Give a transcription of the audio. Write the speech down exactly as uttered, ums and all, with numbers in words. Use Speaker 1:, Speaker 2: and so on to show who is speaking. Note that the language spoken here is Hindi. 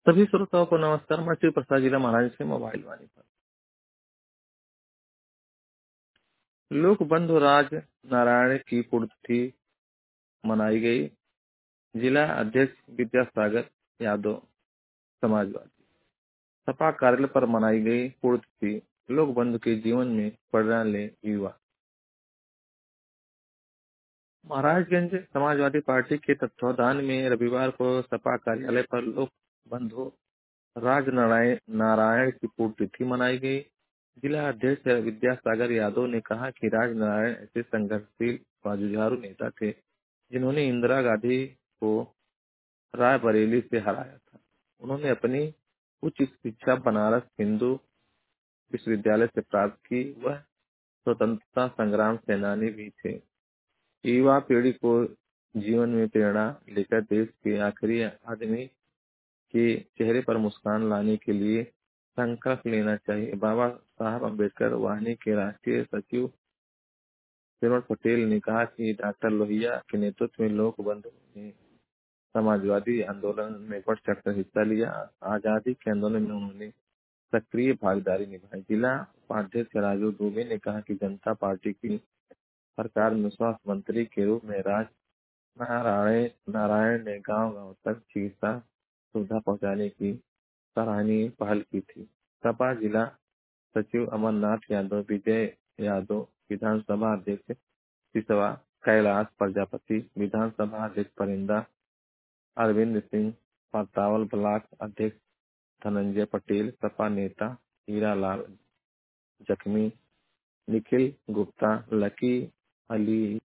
Speaker 1: सभी श्रोताओं को नमस्कार। मैं श्री प्रसाद जिला महाराज से मोबाइल वाणी पर लोक बंधु राज नारायण की पुण्यतिथि मनाई गई। जिला अध्यक्ष विद्यासागर यादव समाजवादी सपा कार्यालय पर मनाई गई पुण्यतिथि। लोक बंधु के जीवन में प्रेरणा ले युवा। महाराजगंज समाजवादी पार्टी के तत्वाधान में रविवार को सपा कार्यालय पर लोक बंधु राज नारायण नारायण की पुण्यतिथि मनाई गई। जिला अध्यक्ष विद्यासागर यादव ने कहा कि राज नारायण ऐसे संघर्षशील व जुझारू नेता थे जिन्होंने इंदिरा गांधी को रायबरेली से हराया था। उन्होंने अपनी उच्च शिक्षा बनारस हिंदू विश्वविद्यालय से प्राप्त की। वह स्वतंत्रता संग्राम सेनानी भी थे। युवा पीढ़ी को जीवन में प्रेरणा लेकर देश के आखिरी आदमी के चेहरे पर मुस्कान लाने के लिए संकल्प लेना चाहिए। बाबा साहब अम्बेडकर वाहिनी के राष्ट्रीय सचिव विनोद पटेल ने कहा कि डॉक्टर लोहिया के नेतृत्व में लोक बंधु ने समाजवादी आंदोलन में बढ़ चढ़कर हिस्सा लिया। आजादी के आंदोलन में उन्होंने सक्रिय भागीदारी निभाई। जिला उपाध्यक्ष राजू दुबे ने कहा कि जनता पार्टी की सरकार में स्वास्थ्य मंत्री के रूप में राज नारायण नारायण ने गांव गांव तक चिकित्सा सुविधा पहुंचाने की सराहनीय पहल की थी। सपा जिला सचिव अमरनाथ यादव, विजय यादव, विधानसभा अध्यक्ष सिसवा कैलाश प्रजापति, विधानसभा अध्यक्ष परिंदा अरविंद सिंह, पातावल ब्लॉक अध्यक्ष धनंजय पटेल, सपा नेता हीरालाल जख्मी, निखिल गुप्ता, लकी अली